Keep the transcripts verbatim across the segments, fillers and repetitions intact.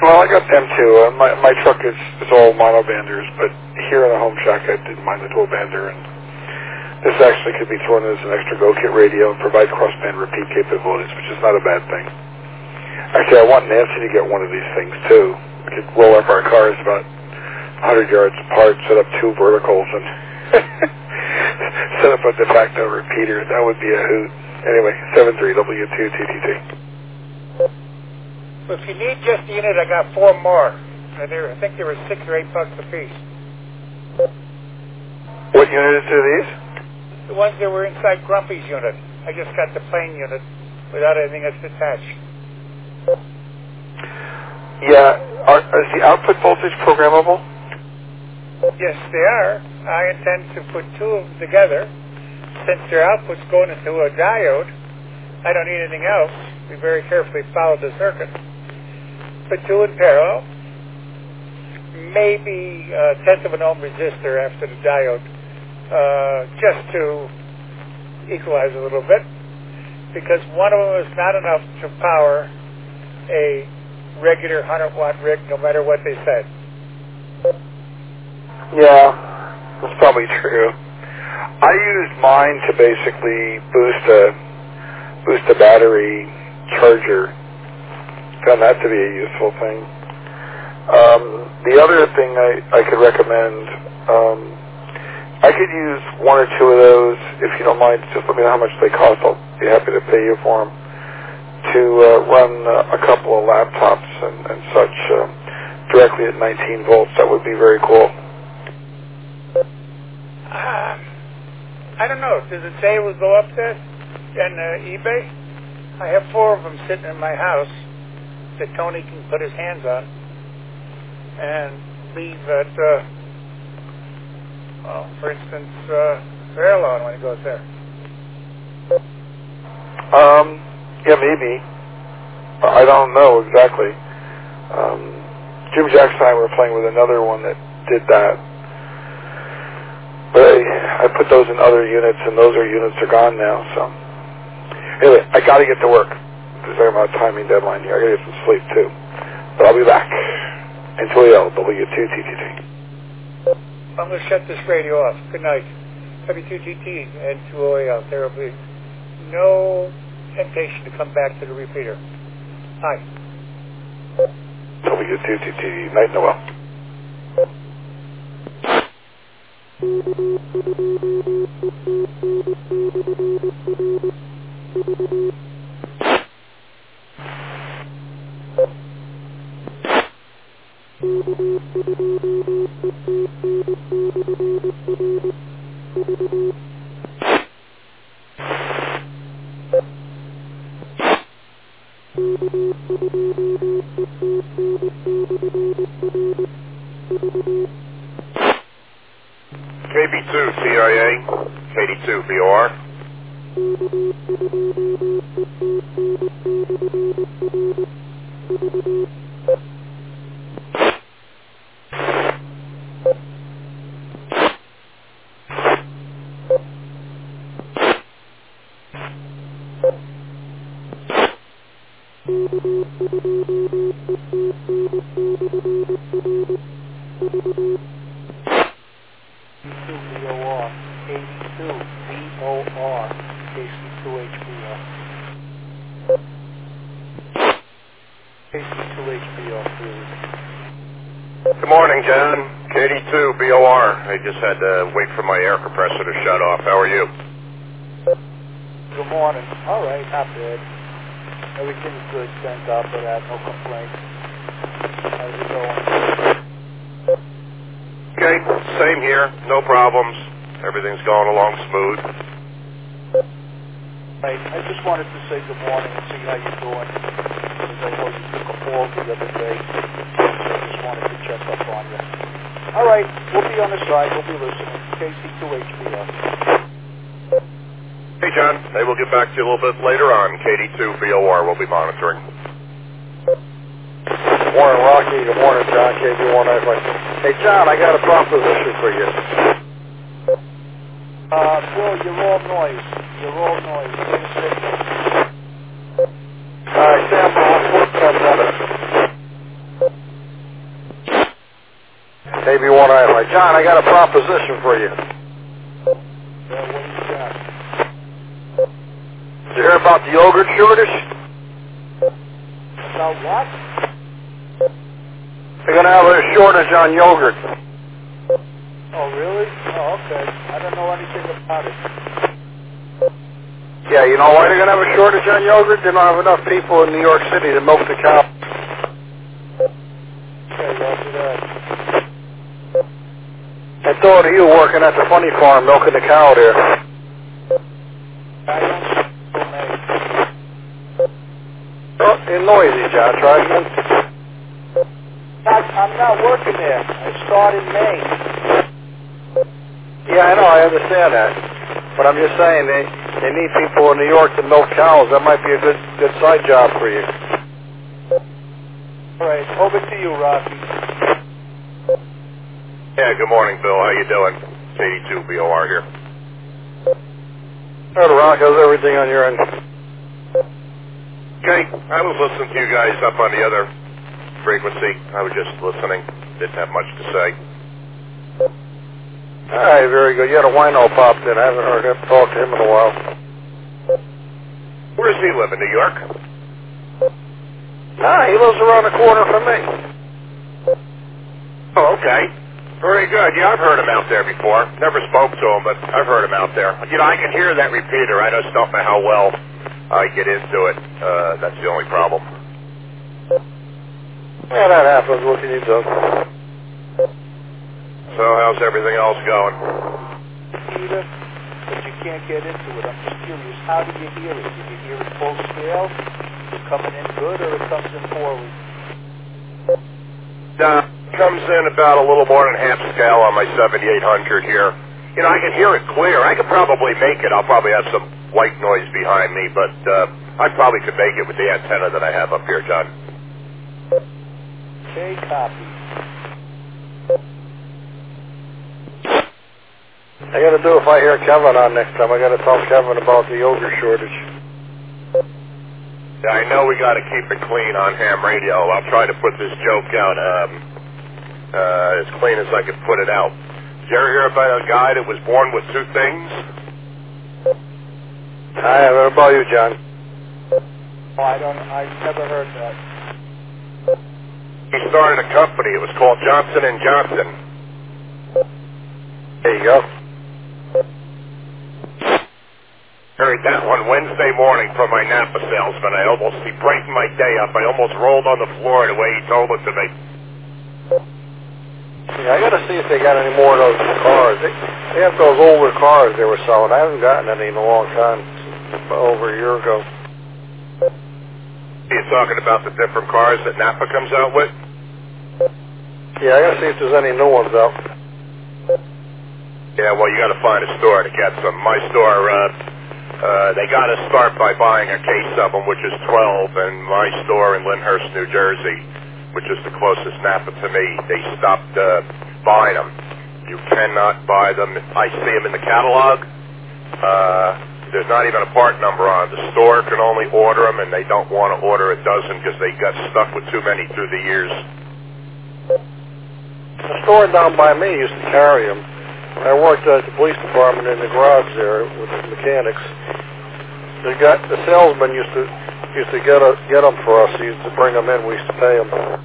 well, I got them too. Uh, my my truck is, is all mono banders, but here in the home shack, I didn't mind the dual bander, and this actually could be thrown as an extra go kit radio and provide crossband repeat capabilities, which is not a bad thing. Actually, I want Nancy to get one of these things too. We could roll up our cars about one hundred yards apart, set up two verticals, and set up a de facto repeater. That would be a hoot. Anyway, seven three W two T T T. Well, if you need just the unit, I got four more. Uh, there, I think they were six or eight bucks a piece. What units are these? The ones that were inside Grumpy's unit. I just got the plain unit without anything that's attached. Yeah, are, is the output voltage programmable? Yes, they are. I intend to put two of them together. Since their output's going into a diode, I don't need anything else. We very carefully followed the circuit. Put two in parallel. Maybe a tenth of an ohm resistor after the diode, uh, just to equalize a little bit, because one of them is not enough to power a regular one hundred watt rig, no matter what they said. Yeah, that's probably true. I used mine to basically boost a boost a battery charger. Found that to be a useful thing. Um, the other thing I, I could recommend, um, I could use one or two of those, if you don't mind. Just let me know how much they cost. I'll be happy to pay you for them. To uh, run uh, a couple of laptops and, and such uh, directly at nineteen volts. That would be very cool. Uh, I don't know. Does it say it will go up there on uh, eBay? I have four of them sitting in my house that Tony can put his hands on and leave at, uh, well, for instance, uh, Fairlawn when he goes there. Um, yeah, maybe. I don't know exactly. Um, Jim Jackson and I were playing with another one that did that. But I, I put those in other units, and those are units are gone now, so. Anyway, I gotta get to work. There's a about timing deadline here. I gotta get some sleep, too. But I'll be back. Until W two T T T. I'm going to shut this radio off. Good night. W two T T and two O A L. There will be no temptation to come back to the repeater. Hi. W two T T. Night, Noel. K B two C I A, K D two V O R. Good morning, John. K D two B O R. I just had to wait for my air compressor to shut off. How are you? Good morning. All right, not bad. Everything's good, thank God for that. No complaints. How's it going? Okay, same here. No problems. Everything's going along smooth. Right. I just wanted to say good morning and see how you're doing. Because I know you took a fall the other day. So I just wanted to check up on you. All right, we'll be on the side. We'll be listening. K C two H B R. Hey, John. Hey, we'll get back to you a little bit later on. K D two V O R. We'll be monitoring. Good morning, Rocky. Good morning, John. K B one nine five. Hey, John, I got a proposition for you. Uh, Bill, you're all noise. You're all noise. Wait a second. All right, Sam, I'll put that on. maybe you want to ask, like, John, I got a proposition for you. Yeah, what do you got? Did you hear about the yogurt shortage? About what? They're going to have a shortage on yogurt. Oh, really? Oh, okay. I don't know anything about it. Yeah, you know why they're going to have a shortage on yogurt? They don't have enough people in New York City to milk the cow. Okay, roger that. I thought of you working at the funny farm milking the cow there. I don't know, mate. Oh, you're noisy, John Trashman. Not, I'm not working there. I start in May. Yeah, I know, I understand that. But I'm just saying, they, they need people in New York to milk cows. That might be a good good side job for you. All right, over to you, Rocky. Yeah, good morning, Bill. How you doing? It's eighty-two B O R here. All right, Rock, how's everything on your end? Okay, I was listening to you guys up on the other frequency. I was just listening. Didn't have much to say. All right, very good. You had a wino popped in. I haven't heard him talk to him in a while. Where does he live, in New York? Nah, he lives around the corner from me. Oh, okay. Very good. Yeah, I've heard him out there before. Never spoke to him, but I've heard him out there. You know, I can hear that repeater. I just don't know how well I get into it. Uh, that's the only problem. Yeah, that happens. What can you do? So how's everything else going? Peter, but you can't get into it. I'm just curious, how do you hear it? Do you hear it full scale? Is it coming in good or it comes in poorly? Uh, comes in about a little more than half scale on my seventy-eight hundred here. You know, I can hear it clear. I could probably make it. I'll probably have some white noise behind me, but uh, I probably could make it with the antenna that I have up here, John. Okay, copy. I got to do if I hear Kevin on next time. I got to tell Kevin about the yogurt shortage. Yeah, I know we got to keep it clean on ham radio. I'll try to put this joke out um, uh, as clean as I can put it out. Did you ever hear about a guy that was born with two things? I have. What about you, John? Oh, I don't, I've never heard that. He started a company. It was called Johnson and Johnson. There you go. Heard that one Wednesday morning from my Napa salesman. I almost, he brightened my day up. I almost rolled on the floor the way he told it to me. Yeah, I got to see if they got any more of those cars. They, they have those older cars they were selling. I haven't gotten any in a long time, over a year ago. You're talking about the different cars that Napa comes out with? Yeah, I got to see if there's any new ones out. Yeah, well, you got to find a store to get some. My store, uh, uh, they got to start by buying a case of them, which is twelve, and my store in Lyndhurst, New Jersey, which is the closest Napa to me, they stopped uh, buying them. You cannot buy them. I see them in the catalog. Uh, there's not even a part number on it. The store can only order them, and they don't want to order a dozen because they got stuck with too many through the years. The store down by me used to carry them. When I worked at the police department in the garage there with the mechanics, the guy, the salesman used to used to get a, get them for us. He used to bring them in. We used to pay them.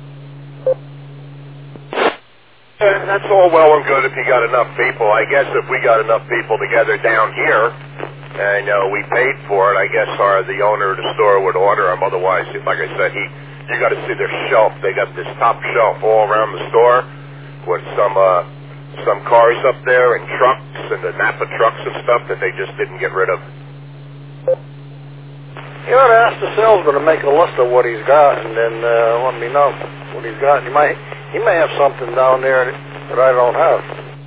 And that's all well and good if you got enough people. I guess if we got enough people together down here, and uh, we paid for it, I guess our the owner of the store would order them. Otherwise, like I said, he you got to see their shelf. They got this top shelf all around the store with some uh, some cars up there and trucks and the Napa trucks and stuff that they just didn't get rid of. You ought to ask the salesman to make a list of what he's got, and then uh, let me know what he's got. He might he may have something down there that I don't have.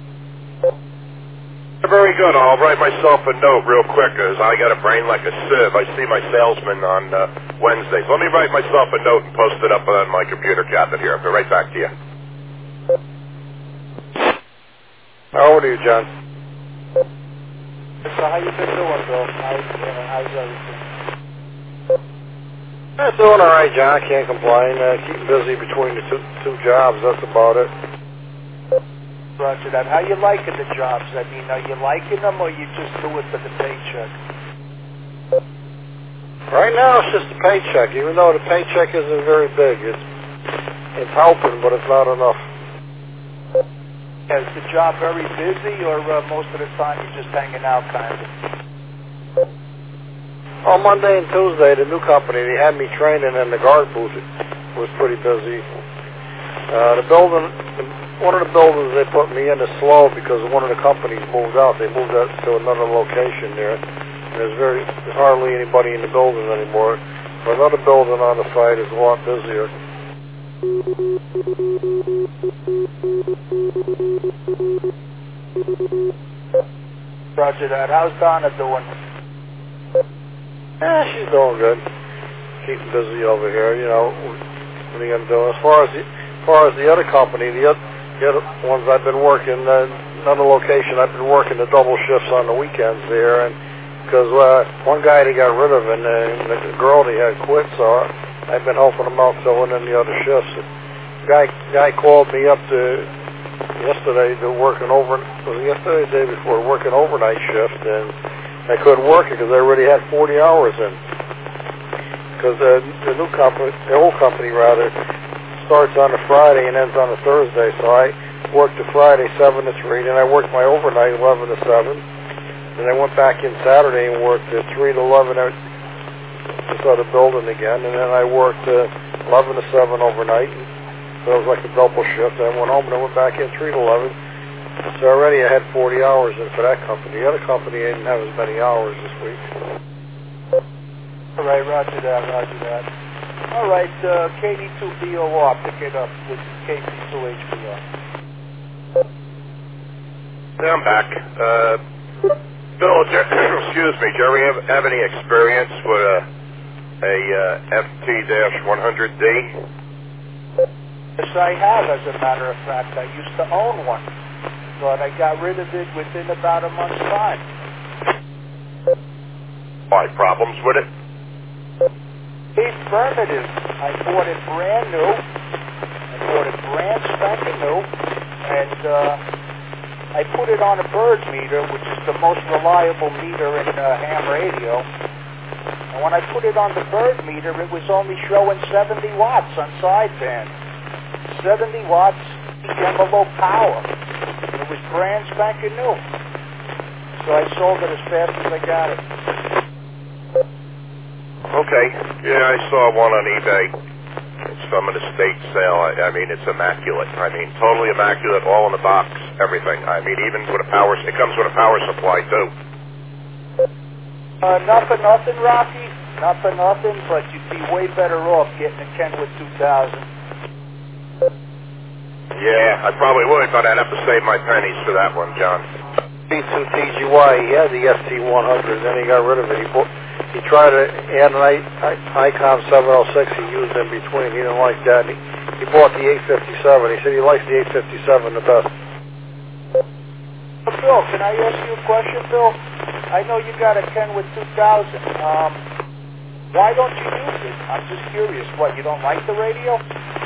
Very good. I'll write myself a note real quick, because I got a brain like a sieve. I see my salesman on uh, Wednesdays. Let me write myself a note and post it up on my computer cabinet here. I'll be right back to you. How old are you, John? So how you been doing, Bill? How's, uh, how's everything? I'm doing all right, John. I can't complain. Uh, keeping busy between the two, two jobs. That's about it. Roger that. How you liking the jobs? I mean, are you liking them, or you just do it for the paycheck? Right now, it's just a paycheck. Even though the paycheck isn't very big, it's it's helping, but it's not enough. Is the job very busy, or uh, most of the time you're just hanging out, kind of? On Monday and Tuesday, the new company, they had me training in the guard booth. It was pretty busy. Uh, the building, one of the buildings they put me in is slow because one of the companies moved out. They moved out to another location there. And there's very there's hardly anybody in the building anymore. But another building on the site is a lot busier. Roger that. How's Donna doing? Yeah, she's doing good. Keeping busy over here, you know. What are you gonna do? As far as the, as far as the other company, the other, the other ones I've been working, uh, another location, I've been working the double shifts on the weekends there, and because uh, one guy they got rid of, and, uh, and the girl they had quit, so I've been helping them out filling in the other shifts. The guy guy called me up to yesterday to working over. Was it yesterday, the day before, working overnight shift, and I couldn't work it because I already had forty hours in. Because the, the new company, the old company rather, starts on a Friday and ends on a Thursday. So I worked the Friday seven to three, then I worked my overnight eleven to seven. Then I went back in Saturday and worked at three to eleven at this other building again. And then I worked uh, eleven to seven overnight. So it was like a double shift. I went home and I went back in three to eleven. So already I had forty hours in for that company. The other company I didn't have as many hours this week. All right, roger that, roger that. All right, uh, K D two B O R, pick it up with K C two H B R. Yeah, I'm back. Uh, Bill, Jer- excuse me, Jerry, have, have any experience with a, a uh, F T one hundred D? Yes, I have, as a matter of fact. I used to own one. But I got rid of it within about a month's time. Why, problems with it? Affirmative. I bought it brand new. I bought it brand spanking new. And uh, I put it on a Bird meter, which is the most reliable meter in uh, ham radio. And when I put it on the Bird meter, it was only showing seventy watts on sideband. seventy watts below power. It was brand spanking new. So I sold it as fast as I got it. Okay. Yeah, I saw one on eBay. It's from an estate sale. I, I mean, it's immaculate. I mean, totally immaculate, all in the box, everything. I mean, even with a power, it comes with a power supply, too. Uh, not for nothing, Rocky. Not for nothing, but you'd be way better off getting a Kenwood two thousand. Yeah, I probably would, but I'd have to save my pennies for that one, John. T two T G Y, he had the F T one hundred, then he got rid of it. He, bought, he tried to add an I, I, ICOM seven oh six he used in between. He didn't like that. He, he bought the eight fifty-seven. He said he likes the eight fifty-seven the best. Bill, can I ask you a question, Bill? I know you got a Kenwood two thousand. Um, why don't you use it? I'm just curious. What, you don't like the radio?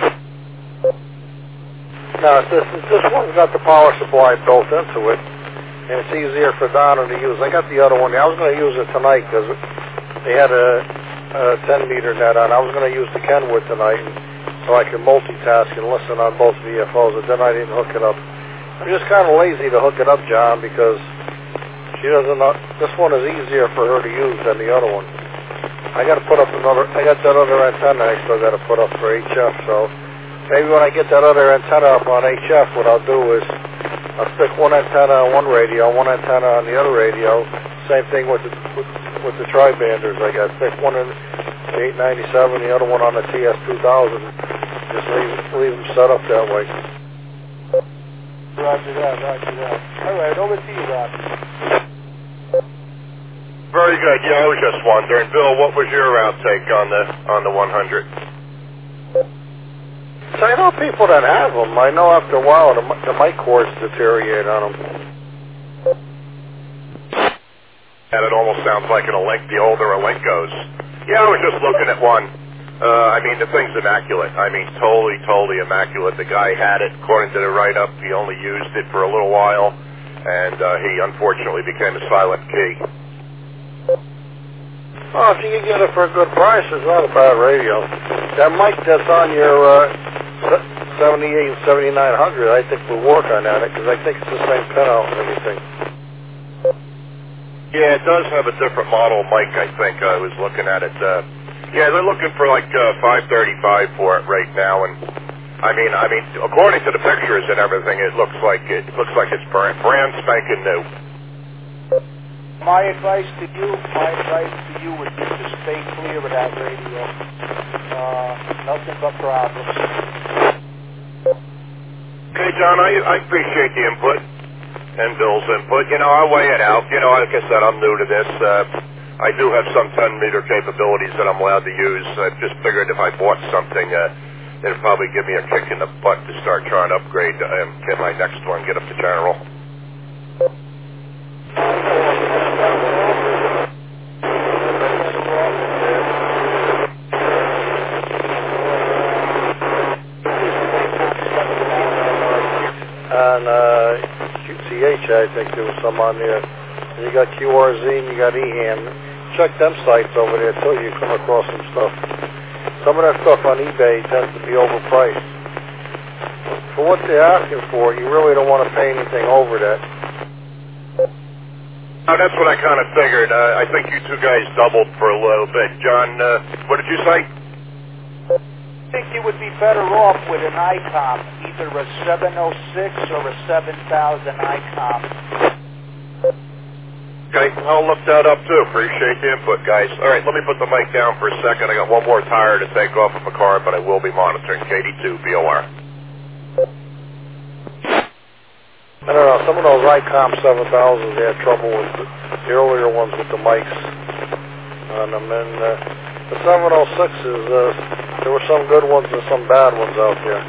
No, this, this one's got the power supply built into it, and it's easier for Donna to use. I got the other one. I was going to use it tonight because they had a, a ten meter net on. I was going to use the Kenwood tonight so I can multitask and listen on both V F Os, and then I didn't hook it up. I'm just kind of lazy to hook it up, John, because she doesn't know. This one is easier for her to use than the other one. I got to put up another. I got that other antenna I still got to put up for H F. So maybe when I get that other antenna up on H F, what I'll do is I'll stick one antenna on one radio, one antenna on the other radio. Same thing with the with, with the tri-banders. I got stick one in the eight ninety-seven, the other one on the T S two thousand. Just leave leave them set up that way. Roger that, roger that. All right, over to you, Rob. Very good. Yeah, I was just wondering, Bill, what was your outtake on the on the one hundred? So I know people that have them. I know after a while the, the mic cords deteriorate on them. And it almost sounds like an Link, the older a Link goes. Yeah, I was just looking at one. Uh, I mean, the thing's immaculate. I mean, totally, totally immaculate. The guy had it, according to the write-up. He only used it for a little while, and uh, he unfortunately became a silent key. Oh, if you can get it for a good price, it's not a bad radio. That mic that's on your uh, seventy-eight and seventy-nine hundred, I think we'll work on that, because I think it's the same pinout and everything. Yeah, it does have a different model mic, I think. I was looking at it. Uh, yeah, they're looking for like uh, five thirty-five for it right now, and I mean, I mean, according to the pictures and everything, it looks like it looks like it's brand, brand spanking new. My advice to you, my advice to you would be to stay clear of that radio. Uh, nothing but problems. Okay, John, I, I appreciate the input and Bill's input. You know, I'll weigh it out. You know, like I said, I'm new to this. Uh, I do have some ten meter capabilities that I'm allowed to use. I just figured if I bought something, uh, it'd probably give me a kick in the butt to start trying to upgrade and get my next one, get up to general. On uh, Q C H, I think there was some on there. And you got Q R Z and you got E H A M. Check them sites over there till you come across some stuff. Some of that stuff on eBay tends to be overpriced. For what they're asking for, you really don't want to pay anything over that. Oh, that's what I kind of figured. Uh, I think you two guys doubled for a little bit. John, uh, what did you say? I think you would be better off with an I COM, either a seven oh six or a seven thousand I COM. Okay, I'll look that up too. Appreciate the input, guys. All right, let me put the mic down for a second. I got one more tire to take off of my car, but I will be monitoring K D two B O R. I don't know, some of those I COM seven thousands, they had trouble with the, the earlier ones with the mics on them. And uh, the seven oh sixes, uh, there were some good ones and some bad ones out there.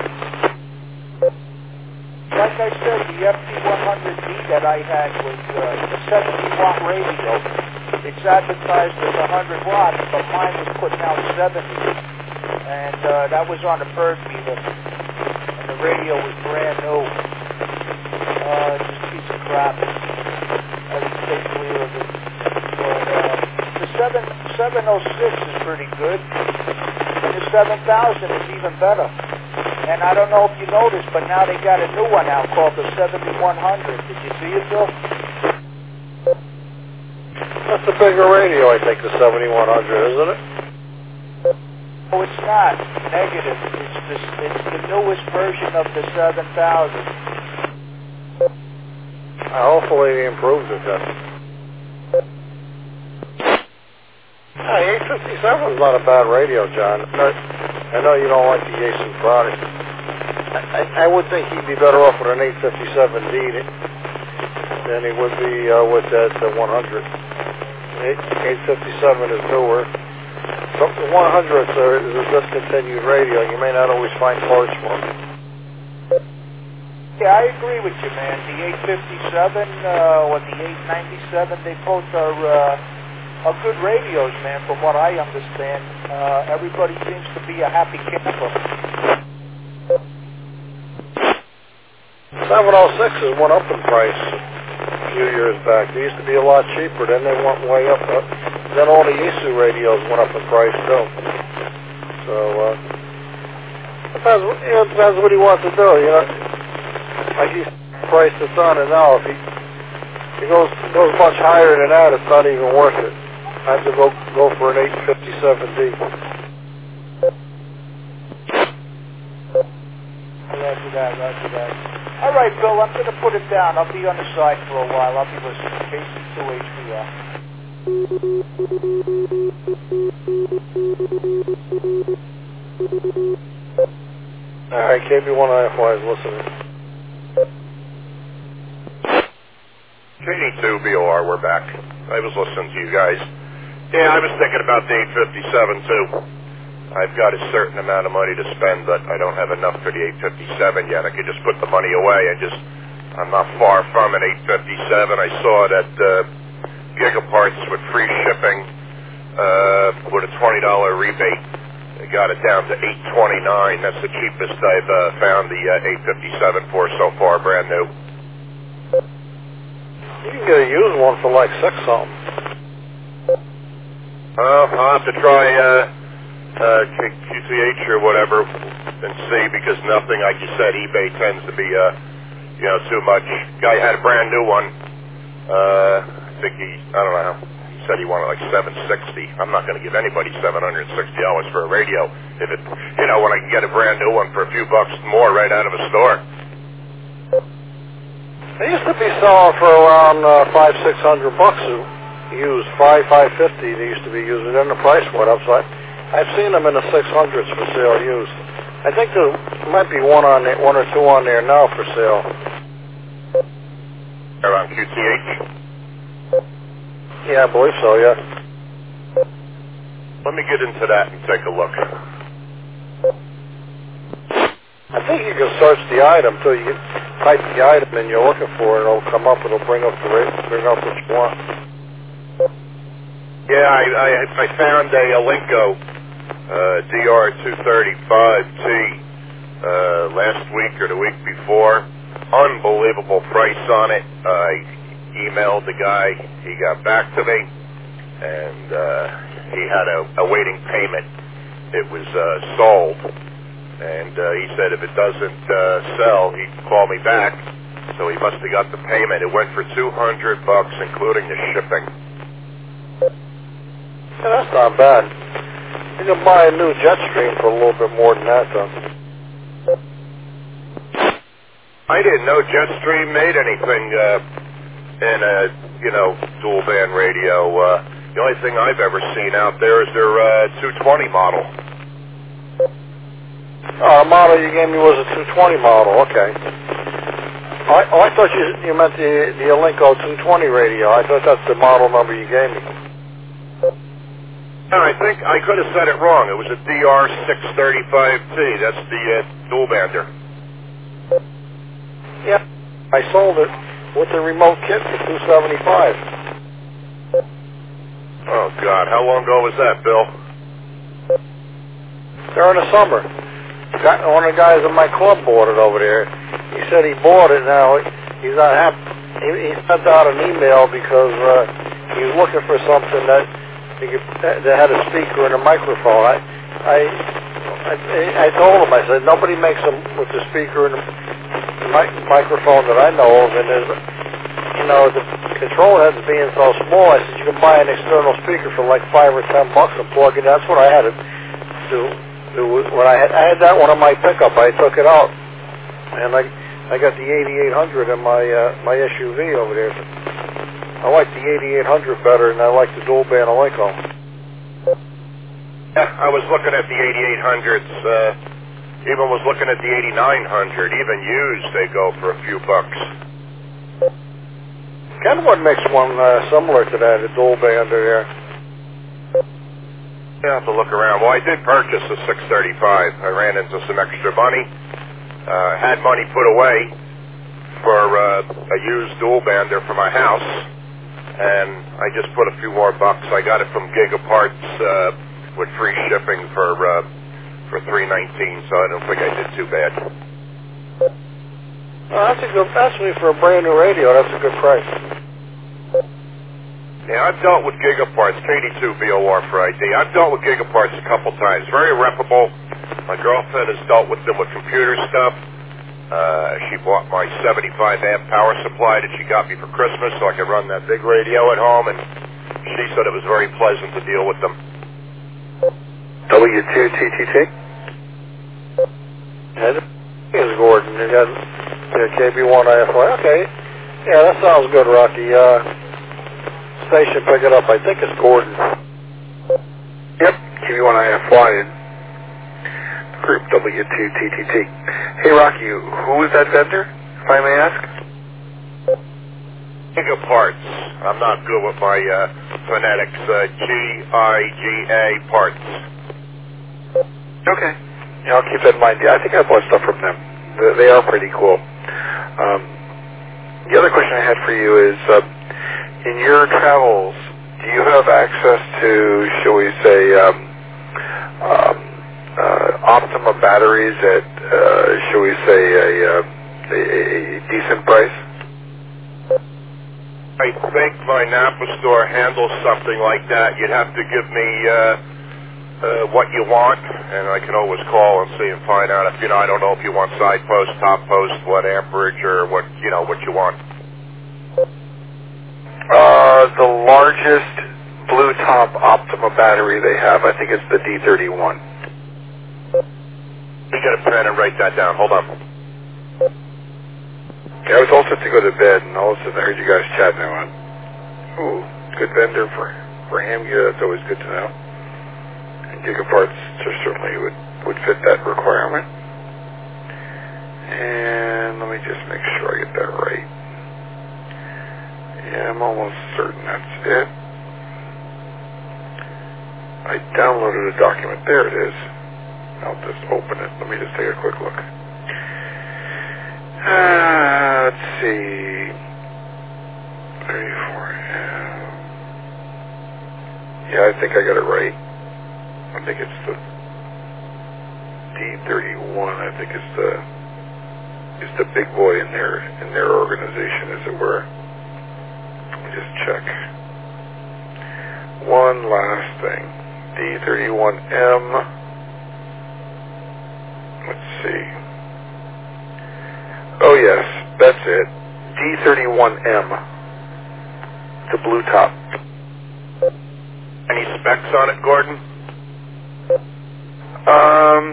Like I said, the F T one hundred D that I had was uh, a seventy watt radio. It's advertised as one hundred watts, but mine was putting out seventy. And uh, that was on a bird meter. And the radio was brand new. Uh, just a piece of crap. I would stay clear of it. But uh, the seven oh six is pretty good. And the seven thousand is even better. And I don't know if you noticed, but now they got a new one out called the seventy-one hundred. Did you see it, Bill? That's a bigger radio, I think, the seventy-one hundred, isn't it? No, it's not. Negative. It's the, it's the newest version of the seven thousand. Uh, hopefully they improved it then. Hey, eight fifty-seven is not a bad radio, John. I know you don't like the Yaesu product. I, I, I would think he'd be better off with an eight fifty-seven D than he would be uh, with that uh, one hundred. eight fifty-seven is newer. So the one hundred uh, is a discontinued radio. You may not always find parts for it. Yeah, I agree with you, man. The eight fifty-seven uh, or the eight ninety-seven, they both are... Uh, are good radios, man, from what I understand. Uh, everybody seems to be a happy camper. seven oh sixes went up in price a few years back. They used to be a lot cheaper, then they went way up. Uh, then all the Yaesu radios went up in price, too. So, uh, depends, you know, depends what he wants to do, you know. Like he's priced it's on it now. If he, if he goes, goes much higher than that, it's not even worth it. I have to go go for an eight fifty-seven D. Roger that, roger that. All right, Bill, I'm going to put it down. I'll be on the side for a while. I'll be listening. K C two H B R. All right, K B one I F Y is listening. K D two B O R, we're back. I was listening to you guys. Yeah, I was thinking about the eight fifty-seven, too. I've got a certain amount of money to spend, but I don't have enough for the eight fifty-seven yet. I could just put the money away and just, I'm not far from an eight fifty-seven. I saw that uh, Gigaparts with free shipping uh, with a twenty dollar rebate. They got it down to eight twenty-nine. That's the cheapest I've uh, found the uh, eight fifty-seven for so far, brand new. You can get a used one for like six something. Uh, I'll have to try uh, uh, Q T H or whatever and see, because nothing, like you said, eBay tends to be, uh, you know, too much. Guy had a brand new one. Uh, I think he, I don't know, he said he wanted like seven sixty. I'm not going to give anybody seven hundred sixty dollars for a radio. If it, you know, when I can get a brand new one for a few bucks more right out of a store. They used to be selling for around uh, five, six hundred bucks used. Five, five fifty. They used to be used, and then the price went up. So I, I've seen them in the six hundreds for sale used. I think there might be one on there, one or two on there now for sale. Around Q T H? Yeah, I believe so. Yeah. Let me get into that and take a look. I think you can search the item till you type the item and you're looking for it. It'll come up. It'll bring up the rate, bring up what you want. Yeah, I I, I found a Alinco uh, D R two thirty-five T uh, last week or the week before. Unbelievable price on it. I emailed the guy. He got back to me, and uh, he had a, a waiting payment. It was uh, sold. And uh, he said if it doesn't uh, sell, he'd call me back. So he must have got the payment. It went for two hundred bucks, including the shipping. Yeah, that's not bad. You can buy a new Jetstream for a little bit more than that, though. I didn't know Jetstream made anything uh, in a, you know, dual band radio. Uh, the only thing I've ever seen out there is their uh, two twenty model. Uh, the model you gave me was a two twenty model. Okay. I, oh, I thought you you meant the the Alinco two twenty radio. I thought that's the model number you gave me. No, I think I could have said it wrong. It was a D R six thirty-five T. That's the uh, dual bander. Yeah. I sold it with the remote kit for two seventy-five. Oh God, how long ago was that, Bill? During the summer. One of the guys in my club bought it over there. He said he bought it. Now he's not happy. He, he sent out an email because uh, he was looking for something that he could, that had a speaker and a microphone. I, I, I, I told him. I said nobody makes them with the speaker and the, the mic, microphone that I know of. And there's, you know, the control heads being so small. I said you can buy an external speaker for like five or ten bucks and plug it. That's what I had to do. When I had, I had that one on my pickup, I took it out, and I I got the eighty-eight hundred in my uh, my S U V over there. I like the eighty-eight hundred better than I like the dual band Alinco. Yeah, I was looking at the eighty-eight hundreds. Uh, even was looking at the eighty-nine hundred. Even used, they go for a few bucks. Kenwood makes one uh, similar to that, a dual bander there. I have to look around. Well, I did purchase a six thirty-five. I ran into some extra money. Uh, had money put away for uh, a used dual bander for my house, and I just put a few more bucks. I got it from Gigaparts uh, with free shipping for uh, for three nineteen. So I don't think I did too bad. Oh, that's a good. Actually, for a brand new radio, that's a good price. Yeah, I've dealt with Gigaparts, K D two B O R for I D. I've dealt with Gigaparts a couple times. Very reputable. My girlfriend has dealt with them with computer stuff. Uh, she bought my seventy-five amp power supply that she got me for Christmas so I could run that big radio at home, and she said it was very pleasant to deal with them. W two T T T? Yeah, this is Gordon. You got yeah, K B one I F Y. Okay. Yeah, that sounds good, Rocky. Uh... Station pick it up. I think it's Gordon. Yep, K B one I F Y and Group W two T T T. Hey, Rocky, who is that vendor, if I may ask? Gigaparts. I'm not good with my uh, phonetics. Uh, G I G A parts. Okay. Yeah, I'll keep that in mind. Yeah, I think I bought stuff from them. They are pretty cool. Um, the other question I had for you is, uh, in your travels, do you have access to, shall we say, um, um, Optima batteries at, uh, shall we say, a, uh, a, a decent price? I think my Napa store handles something like that. You'd have to give me uh, uh, what you want, and I can always call and see and find out. If you know, I don't know if you want side post, top post, what amperage, or what you know what you want. Uh, the largest blue top Optima battery they have, I think it's the D thirty-one. You get a pen and write that down. Hold on. Okay, I was all set to go to bed, and all of a sudden I heard you guys chatting. I went, ooh, good vendor for, for ham gear. That's always good to know. And Gigaparts certainly would, would fit that requirement. And let me just make sure I get that right. Yeah, I'm almost certain that's it. I downloaded a document. There it is. I'll just open it. Let me just take a quick look. Uh, let's see. thirty-four. Yeah, I think I got it right. I think it's the D thirty-one. I think it's the it's the big boy in their in their organization, as it were. Let me just check. One last thing. D thirty-one M. Let's see. Oh yes, that's it. D thirty-one M. The blue top. Any specs on it, Gordon? Um,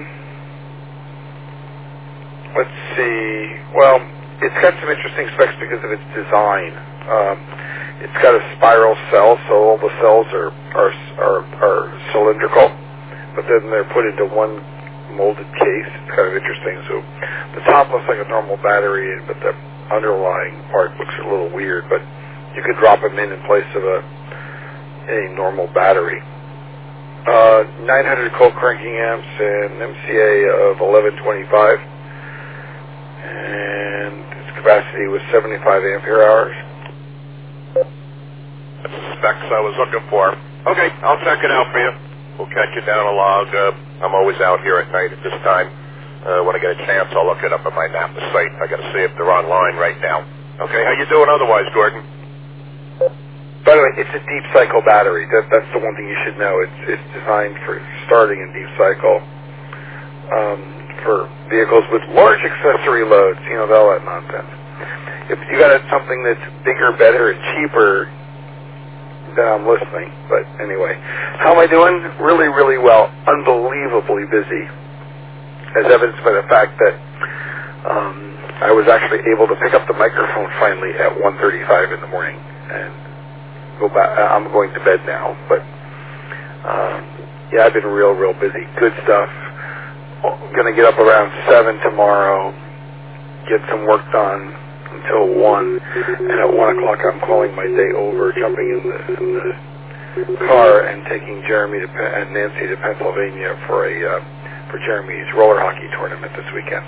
let's see. Well, it's got some interesting specs because of its design. Um, it's got a spiral cell, so all the cells are are are, are cylindrical, but then they're put into one molded case. It's kind of interesting. So the top looks like a normal battery, but the underlying part looks a little weird. But you could drop them in in place of a a normal battery. Uh, nine hundred cold cranking amps and M C A of eleven twenty-five, and its capacity was seventy-five ampere hours. That's the specs I was looking for. Okay, I'll check it out for you. We'll catch you down a log. Uh, I'm always out here at night at this time. Uh, when I get a chance, I'll look it up at my Napa site. I got to see if they're online right now. Okay, how you doing otherwise, Gordon? By the way, it's a deep cycle battery. That, that's the one thing you should know. It's it's designed for starting in deep cycle um, for vehicles with large accessory loads. You know, all that nonsense. If you got something that's bigger, better, and cheaper, then I'm listening. But anyway, how am I doing? Really, really well. Unbelievably busy, as evidenced by the fact that um, I was actually able to pick up the microphone finally at one thirty-five in the morning and go back. I'm going to bed now, but um, yeah, I've been real, real busy. Good stuff. I'm going to get up around seven tomorrow, get some work done until one, and at one o'clock I'm calling my day over, jumping in the, in the car and taking Jeremy to, and Nancy to Pennsylvania for a uh, for Jeremy's roller hockey tournament this weekend.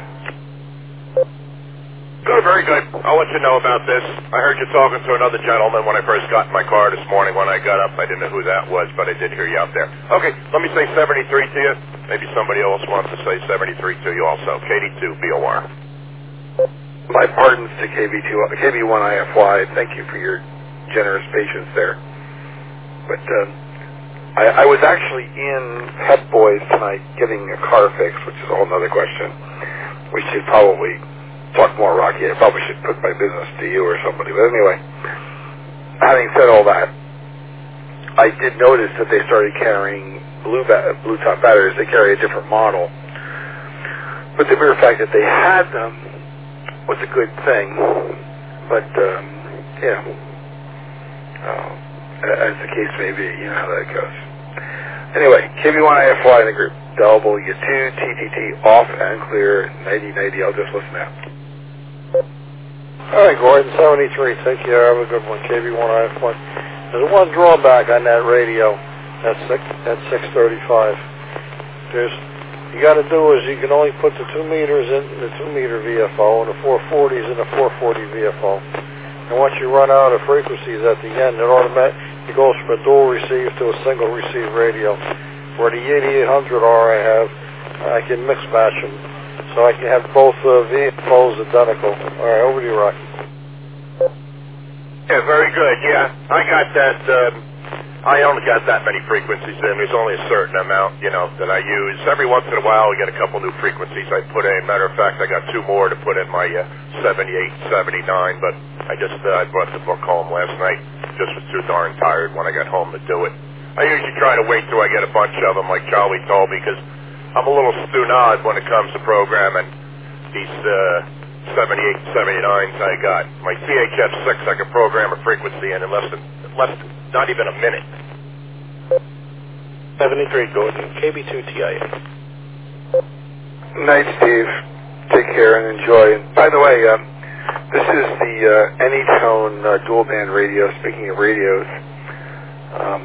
Good, very good. I'll let you know about this. I heard you talking to another gentleman when I first got in my car this morning. When I got up, I didn't know who that was, but I did hear you out there. Okay, let me say seventy-three to you. Maybe somebody else wants to say seventy-three to you also. K D two B O R. My pardons to K B two, K B one I F Y. Thank you for your generous patience there. But uh, I, I was actually in Pep Boys tonight getting a car fix, which is a whole other question. We should probably talk more, Rocky. I probably should put my business to you or somebody. But anyway, having said all that, I did notice that they started carrying blue ba- blue top batteries. They carry a different model. But the mere fact that they had them was a good thing. But, um, yeah, uh, as the case may be, you know how that goes. Anyway, K B one I F Y in the group. W two T T T off and clear, ninety ninety. I'll just listen out. All right, Gordon, seventy-three. Take care. Have a good one. K B one I F Y. There's one drawback on that radio. That's six, that's six thirty-five. There's, you got to do is you can only put the two meters in the two meter V F O and the four forties in the four forty V F O. And once you run out of frequencies at the end, it automatic it goes from a dual receive to a single receive radio. Where the eighty-eight hundred R I have I can mix match them, so I can have both uh, V M Os identical. All right, over to you, Rocky. Yeah, very good. Yeah, I got that. Um, I only got that many frequencies in. There's only a certain amount, you know, that I use. Every once in a while, I get a couple new frequencies I put in. Matter of fact, I got two more to put in my uh, seventy-eight, seventy-nine, but I just uh, I brought the book home last night. Just was too darn tired when I got home to do it. I usually try to wait till I get a bunch of them, like Charlie told me, because I'm a little stunad when it comes to programming these uh, seventy-eight, seventy-nines I got. My C H F six, I can program a frequency in in less than, less than, not even a minute. seventy-three, Gordon, K B two T I A. Night, Steve. Take care and enjoy. And by the way, um, this is the uh, Anytone uh, dual band radio, speaking of radios, um,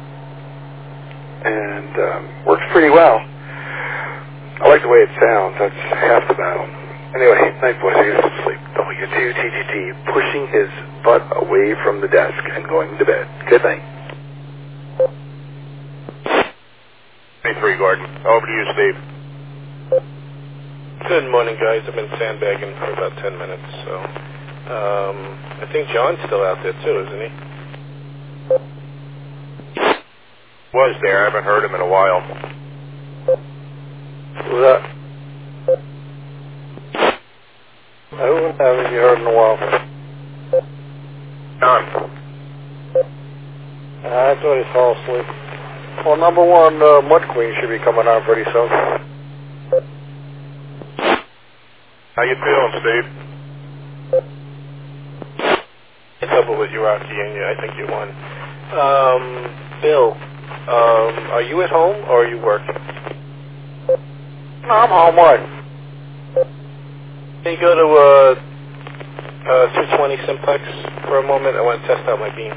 and um, works pretty well. I like the way it sounds. That's half the battle. Anyway, night, boys. I get some sleep. W two T T T, pushing his butt away from the desk and going to bed. Good night. twenty-three, Gordon. Over to you, Steve. Good morning, guys. I've been sandbagging for about ten minutes, so um, I think John's still out there too, isn't he? Was there. I haven't heard him in a while. Who's that? I haven't you heard in a while. John. I thought he fell asleep. Well, number one, uh, Mud Queen should be coming on pretty soon. How you feeling, Steve? It's up with you, Rocky, and you, I think you won. Um, Bill, um, are you at home or are you working? No, I'm home. Why? Can you go to uh, uh, two twenty Simplex for a moment? I want to test out my beam.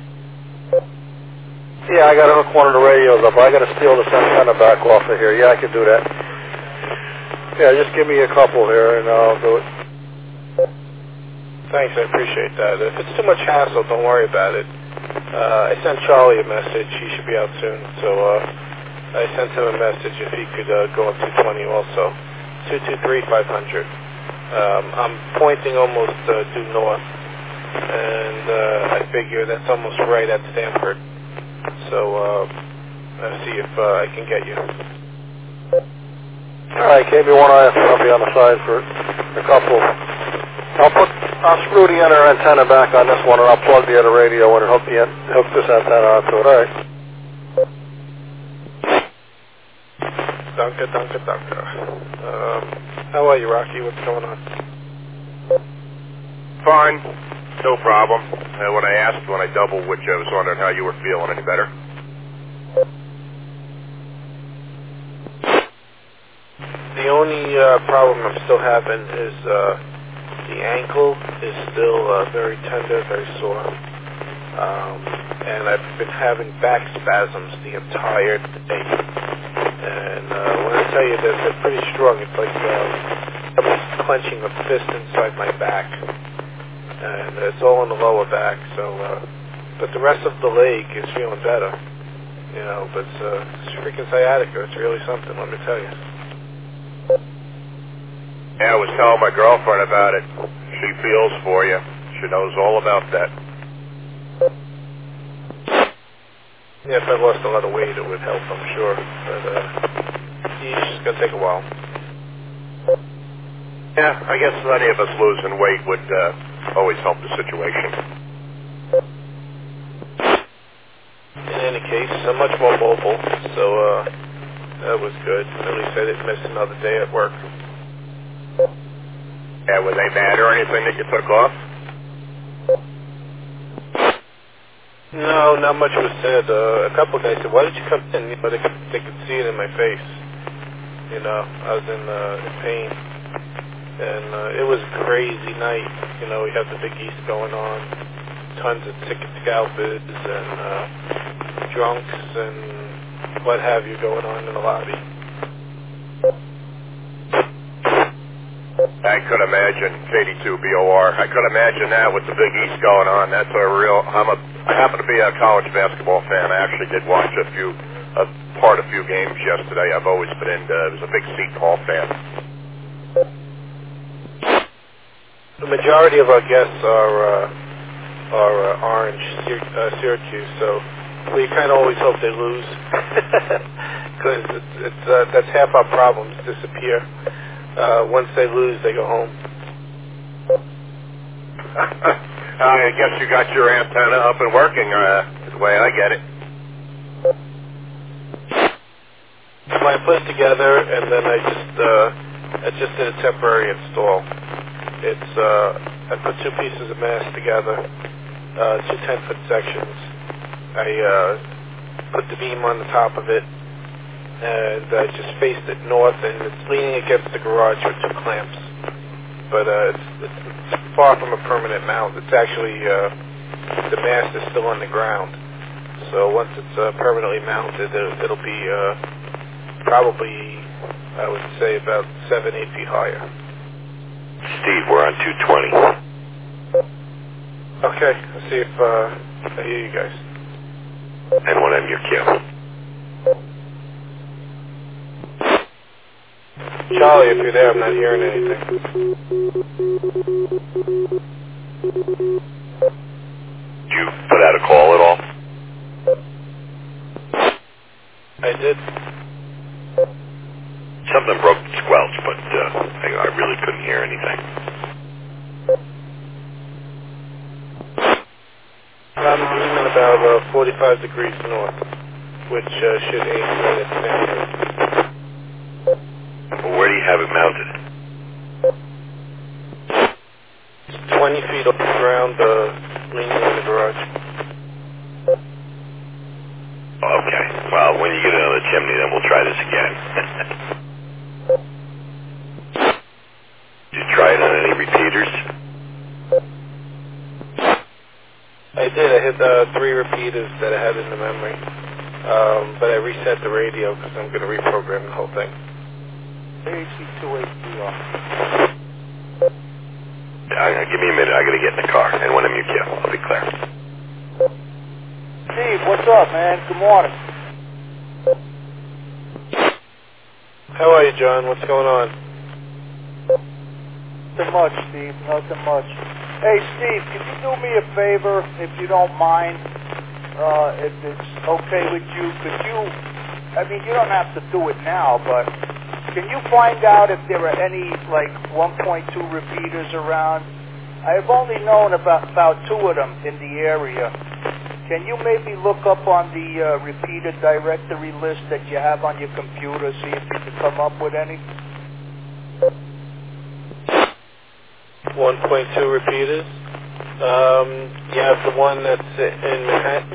Yeah, I got to hook one of the radios up. I got to steal this antenna back off of here. Yeah, I can do that. Yeah, just give me a couple here and I'll do it. Thanks, I appreciate that. If it's too much hassle, don't worry about it. Uh, I sent Charlie a message. He should be out soon. So uh, I sent him a message if he could uh, go up two twenty also. two two three, five hundred. Um, I'm pointing almost uh, due north, and uh, I figure that's almost right at Stanford. So uh, I'll see if uh, I can get you. All right, K B one I F, I'll be on the side for a couple. I'll put, I'll screw the other antenna back on this one, and I'll plug the other radio and hook the hook this antenna onto it. All right. Dunka, dunka, dunka. Um, how are you, Rocky? What's going on? Fine. No problem. Uh, when I asked, when I doubled, which I was wondering how you were feeling. Any better? The only uh, problem I'm still having is uh, the ankle is still uh, very tender, very sore. Um, and I've been having back spasms the entire day. And uh, when I tell you that they're pretty strong, it's like uh, somebody's clenching a fist inside my back. And it's all in the lower back. So, uh, but the rest of the leg is feeling better. You know, but uh, it's freaking sciatica. It's really something, let me tell you. Yeah, I was telling my girlfriend about it. She feels for you. She knows all about that. Yeah, if I lost a lot of weight, it would help, I'm sure. But uh, it's just going to take a while. Yeah, I guess any of us losing weight would uh, always help the situation. In any case, I'm much more mobile, so uh, that was good. At least I didn't miss another day at work. Yeah, were they mad or anything that you took off? No, not much was said. Uh, a couple of guys said, why did you come in? You know, they could, they could see it in my face. You know, I was in, uh, in pain. And uh, it was a crazy night. You know, we have the Big East going on. Tons of ticket scalpers and uh, drunks and what have you going on in the lobby. I could imagine K D two B O R. I could imagine that with the Big East going on. That's a real. I'm a. I happen to be a college basketball fan. I actually did watch a few, a part a few games yesterday. I've always been into, I was a big Seton Hall fan. The majority of our guests are uh, are uh, Orange, Syr- uh, Syracuse, so we kind of always hope they lose, because it's, it's uh, that's half our problems disappear. Uh, once they lose, they go home. I guess you got your antenna up and working, uh, the way I get it. So I put it together, and then I just uh, I just did a temporary install. It's uh, I put two pieces of mass together, uh, two ten-foot sections. I uh, put the beam on the top of it, and I just faced it north, and it's leaning against the garage with two clamps. But uh, it's, it's far from a permanent mount. It's actually uh, the mast is still on the ground. So once it's uh, permanently mounted, it'll, it'll be uh, probably, I would say, about seven, eight feet higher. Steve, we're on two twenty. Okay, let's see if uh, I hear you guys. And one M U Q. Charlie, if you're there, I'm not hearing anything. Did you put out a call at all? I did. Something broke the squelch, but uh, I, I really couldn't hear anything. I'm aiming about uh, forty-five degrees north, which uh, should aim right at standard. Well, where do you have it mounted? It's twenty feet off the ground, uh, leaning in the garage. Okay. Well, when you get it on the chimney, then we'll try this again. Did you try it on any repeaters? I did. I hit uh, three repeaters that I had in the memory. Um, but I reset the radio because I'm going to reprogram the whole thing. A H C two eight three off. Yeah, give me a minute. I got to get in the car. And when I'm U Q, I'll be clear. Steve, what's up, man? Good morning. How are you, John? What's going on? Nothing much, Steve. Nothing much. Hey, Steve, can you do me a favor, if you don't mind? Uh, if it's okay with you, could you, I mean, you don't have to do it now, but can you find out if there are any, like, one point two repeaters around? I've only known about, about two of them in the area. Can you maybe look up on the uh, repeater directory list that you have on your computer, see if you can come up with any? one point two repeaters. Um, you have the one that's in Manhattan?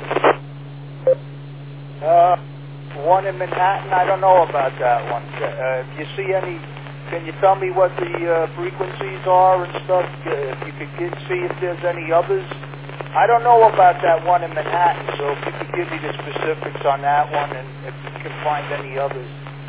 Uh, one in Manhattan? I don't know about that one. Uh, if you see any, can you tell me what the uh, frequencies are and stuff? Uh, if you could get, see if there's any others. I don't know about that one in Manhattan, so if you could give me the specifics on that one and if you can find any others.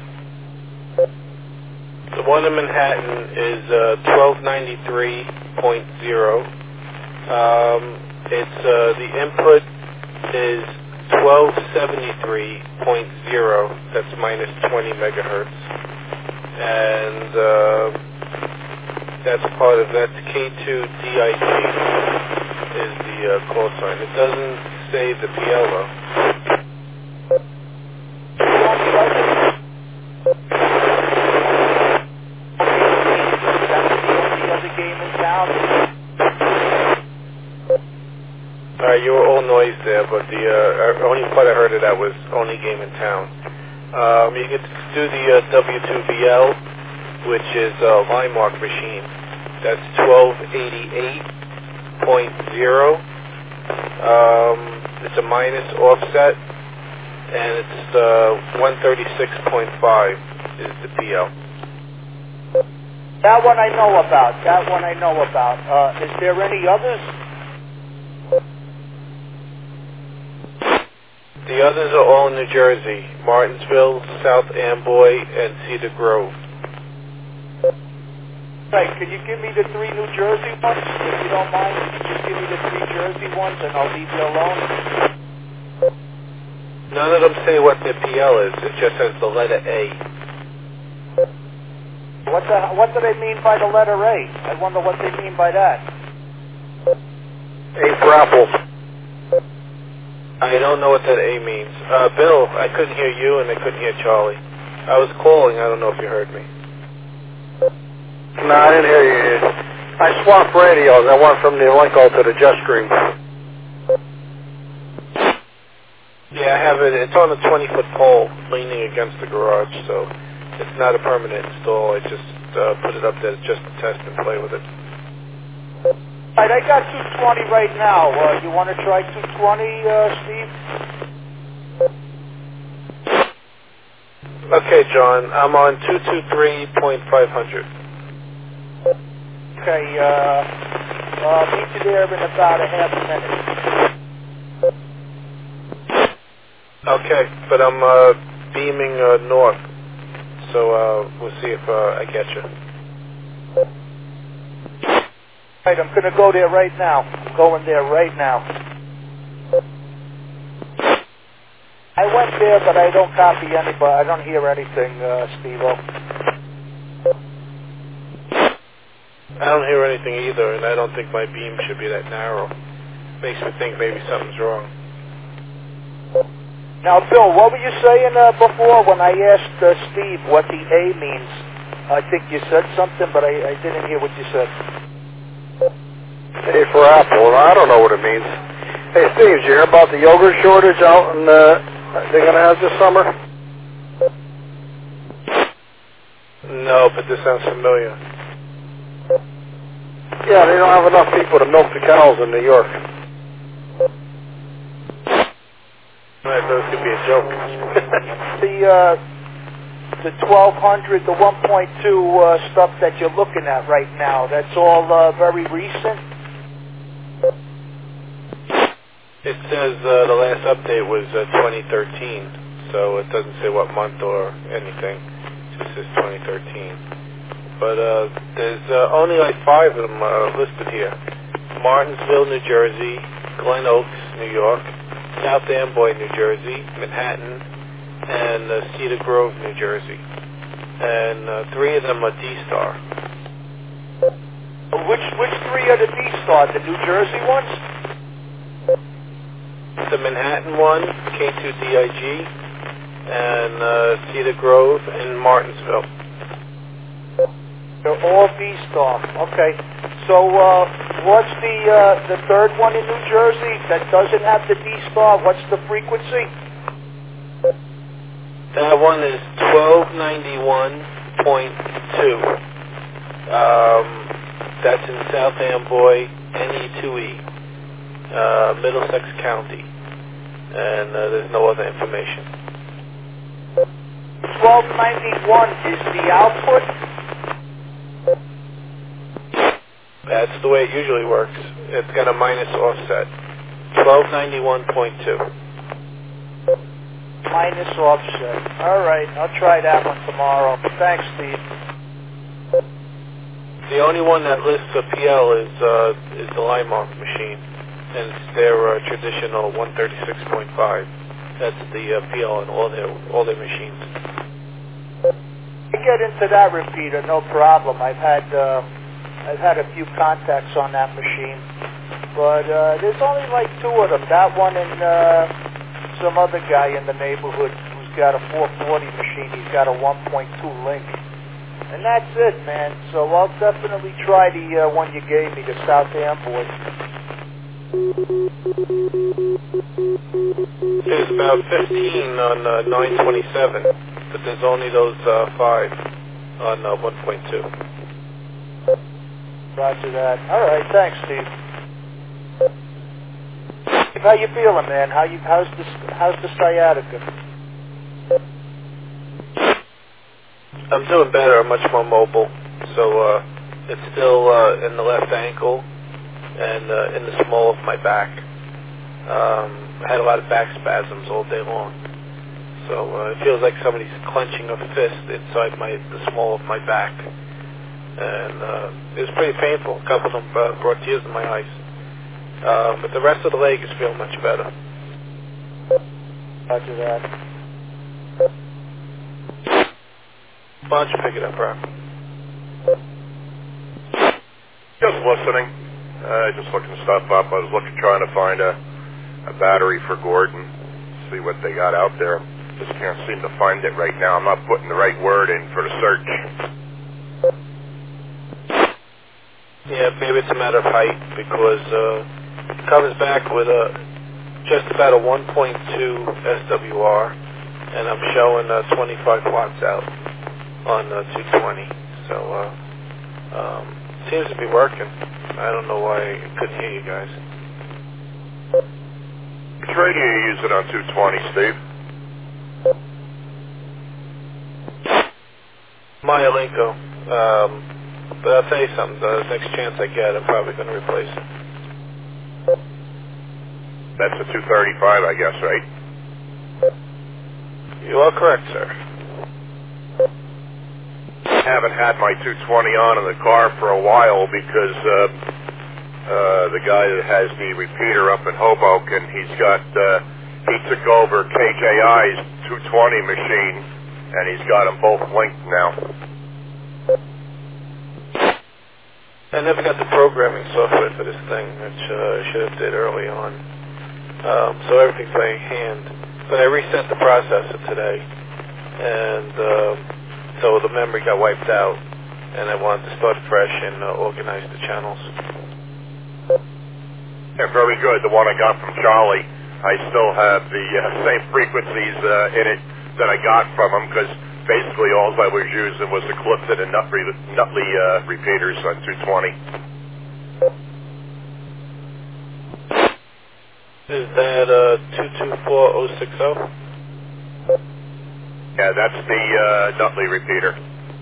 The one in Manhattan is uh, twelve ninety-three point zero. Um, it's uh, the input is twelve seventy-three point zero. That's minus twenty megahertz, and uh, that's part of that's K two D I G is the uh, call sign. It doesn't say the P L though. Alright, you were all noise there, but the uh, only part I heard of that was only game in town. Um, you can do the uh, W two V L, which is a line mark machine. That's twelve eighty-eight point zero. Um, it's a minus offset, and it's uh, one thirty-six point five is the P L. That one I know about. That one I know about. Uh, is there any others? The others are all in New Jersey. Martinsville, South Amboy, and Cedar Grove. Right, can you give me the three New Jersey ones, if you don't mind? Can you just give me the three Jersey ones and I'll leave you alone? None of them say what their P L is. It just says the letter A. What the, what do they mean by the letter A? I wonder what they mean by that. A for apple. I don't know what that A means. Uh, Bill, I couldn't hear you and I couldn't hear Charlie. I was calling. I don't know if you heard me. No, I didn't hear you. I swapped radios. I went from the Elenco to the Jetstream. Yeah, I have it. It's on a twenty-foot pole leaning against the garage, so it's not a permanent install. I just uh, put it up there just to test and play with it. All right, I got two twenty right now. Uh, you want to try two twenty, uh, Steve? Okay, John. I'm on two twenty-three point five hundred. Okay, uh, uh, meet you there in about a half a minute. Okay, but I'm uh, beaming uh, north, so uh, we'll see if uh, I get you. All right, I'm going to go there right now. I'm going there right now. I went there, but I don't copy anybody. I don't hear anything, uh, Steve-O. I don't hear anything either, and I don't think my beam should be that narrow. Makes me think maybe something's wrong. Now, Bill, what were you saying uh, before when I asked uh, Steve what the A means? I think you said something, but I, I didn't hear what you said. A for apple. I don't know what it means. Hey, Steve, did you hear about the yogurt shortage out in, uh, they're going to have this summer? No, but this sounds familiar. Yeah, they don't have enough people to milk the cows in New York. I thought it could be a joke. the uh, the twelve hundred, the one point two uh, stuff that you're looking at right now, that's all uh, very recent? It says uh, the last update was uh, twenty thirteen, so it doesn't say what month or anything. It just says twenty thirteen. But uh, there's uh, only like five of them uh, listed here. Martinsville, New Jersey, Glen Oaks, New York, South Amboy, New Jersey, Manhattan, and uh, Cedar Grove, New Jersey. And uh, three of them are D-Star. Which which three are the D-Star? The New Jersey ones? The Manhattan one, K two D I G, and uh, Cedar Grove, and Martinsville. They're all D-Star. Okay. So uh, what's the uh, the third one in New Jersey that doesn't have the D-Star? What's the frequency? That one is twelve ninety-one point two. Um, that's in South Amboy, N E two E, uh, Middlesex County, and uh, there's no other information. twelve ninety-one is the output? That's the way it usually works. It's got a minus offset. twelve ninety-one point two. Minus offset. All right, I'll try that one tomorrow. Thanks, Steve. The only one that lists a P L is uh, is the Limark machine, and it's their uh, traditional one thirty-six point five. That's the uh, P L on all their all their machines. I get into that repeater, no problem. I've had uh, I've had a few contacts on that machine, but uh, there's only like two of them. That one and uh, some other guy in the neighborhood who's got a four forty machine. He's got a one point two link. And that's it, man. So I'll definitely try the uh, one you gave me, the South Amboy. There's about fifteen on uh, nine twenty-seven, but there's only those uh, five on uh, one point two. Roger that. All right, thanks, Steve. How you feeling, man? How you? How's the how's the sciatica? I'm doing better. I'm much more mobile. So uh, it's still uh, in the left ankle and uh, in the small of my back. Um, I had a lot of back spasms all day long. So uh, it feels like somebody's clenching a fist inside my the small of my back. And uh, it was pretty painful. A couple of them uh, brought tears in my eyes. Uh, but the rest of the leg is feeling much better. Roger that. Why don't you pick it up, Rob? Just listening. Uh, just looking stuff up. I was looking, trying to find a, a battery for Gordon, see what they got out there. Just can't seem to find it right now. I'm not putting the right word in for the search. Yeah, maybe it's a matter of height because uh, it comes back with a just about a one point two S W R, and I'm showing uh, twenty-five watts out on uh, two twenty. So uh, um, seems to be working. I don't know why I couldn't hear you guys. Which radio you use it on two twenty, Steve? Maya Linko. Um, but I'll tell you something. The next chance I get, I'm probably going to replace it. That's a two thirty-five, I guess, right? You are correct, sir. I haven't had my two twenty on in the car for a while because uh, uh, the guy that has the repeater up in Hoboken, he's got, uh, he took over K J I's two twenty machine, and he's got them both linked now. I never got the programming software for this thing, which uh, I should have did early on. Um, so everything's by hand. But I reset the processor today, and um, so the memory got wiped out, and I wanted to start fresh and uh, organize the channels. Yeah, very good. The one I got from Charlie, I still have the uh, same frequencies uh, in it that I got from him because basically all I was using was the Clifton and Nutley, Nutley uh, repeaters on two twenty. Is that uh, two two four oh six oh? Yeah, that's the uh, Nutley repeater.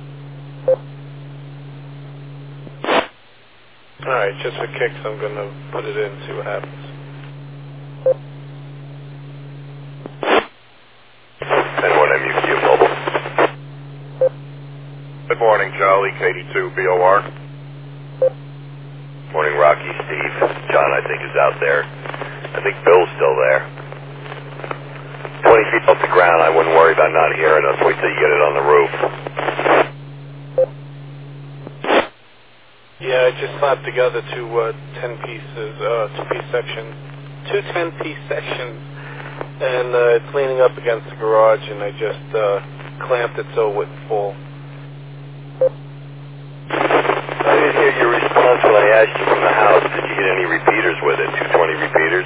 Alright, just for kicks, I'm going to put it in and see what happens. N one M U Q Mobile. Good morning, Charlie, K D two B O R. Morning, Rocky, Steve. John, I think, is out there. I think Bill's still there. twenty feet off the ground, I wouldn't worry about not hearing us. Wait till you get it on the roof. Yeah, I just slapped together two uh, ten pieces, uh, two-piece sections, two ten-piece sections, and uh, it's leaning up against the garage, and I just uh, clamped it so it wouldn't fall. I didn't hear your response when I asked you from the house. Did you get any repeaters with it? two twenty repeaters?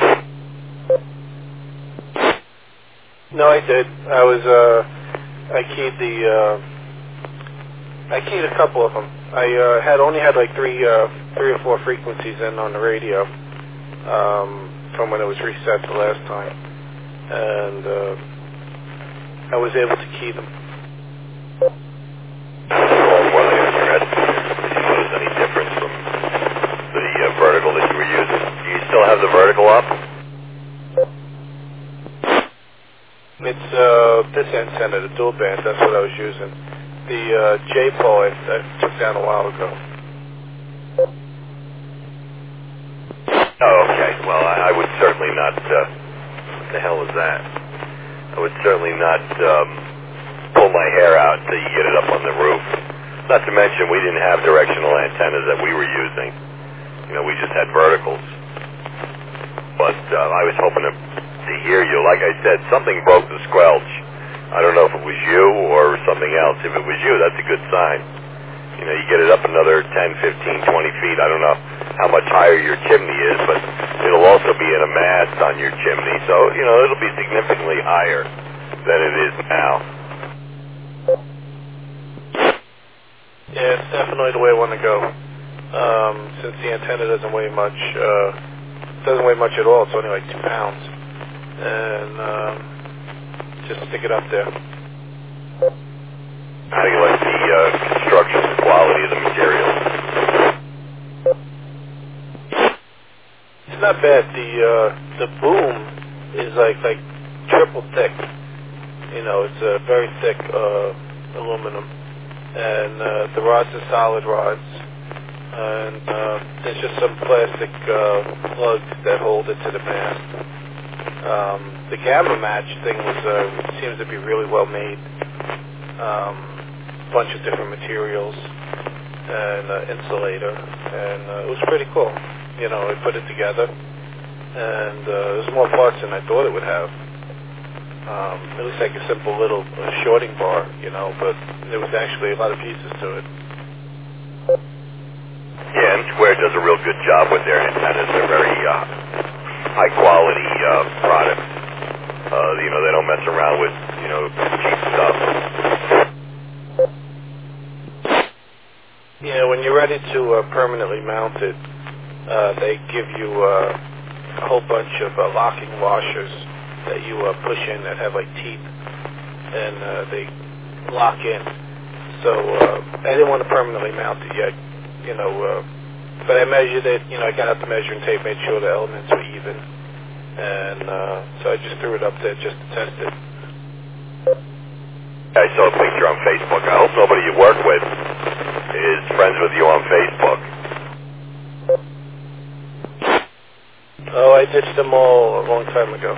No, I did. I was, uh, I keyed the, uh, I keyed a couple of them. I uh, had only had like three, uh, three or four frequencies in on the radio um, from when it was reset the last time, and uh, I was able to key them. Well, I answer it. Did you notice any difference from the uh, vertical that you were using? Do you still have the vertical up? It's uh, this antenna, the dual band. That's what I was using. The uh, J-pole I, I took down a while ago. Oh, okay. Well, I, I would certainly not. Uh, what the hell is that? I would certainly not um, pull my hair out until you get it up on the roof. Not to mention, we didn't have directional antennas that we were using. You know, we just had verticals. But uh, I was hoping to, to hear you. Like I said, something broke the squelch. I don't know if it was you or something else. If it was you, that's a good sign. You know, you get it up another ten, fifteen, twenty feet. I don't know how much higher your chimney is, but it'll also be in a mast on your chimney. So, you know, it'll be significantly higher than it is now. Yeah, it's definitely the way I want to go. Um, since the antenna doesn't weigh much, uh, doesn't weigh much at all. It's only like two pounds. And um, just stick it up there. How do you like the uh, construction quality of the material? It's not bad. The uh, the boom is like like triple thick. You know, it's a very thick uh, aluminum, and uh, the rods are solid rods. And uh, there's just some plastic uh, plugs that hold it to the mast. Um, the Gamma Match thing was uh, seems to be really well made. Um, bunch of different materials and uh, insulator, and uh, it was pretty cool. You know, I put it together, and uh, there's more parts than I thought it would have. Um, it looks like a simple little uh, shorting bar, you know, but there was actually a lot of pieces to it. Yeah, M Square does a real good job with their antennas. They're very uh, high quality uh, products. Uh, you know, they don't mess around with, you know, cheap stuff. Yeah, when you're ready to uh, permanently mount it, uh, they give you uh, a whole bunch of uh, locking washers that you uh, push in that have like teeth, and uh, they lock in. So uh, I didn't want to permanently mount it yet, you know, uh, but I measured it, you know, I got out the measuring tape, made sure the elements were even, and uh, so I just threw it up there just to test it. I saw a picture on Facebook. I hope nobody you work with is friends with you on Facebook. Oh, I ditched them all a long time ago.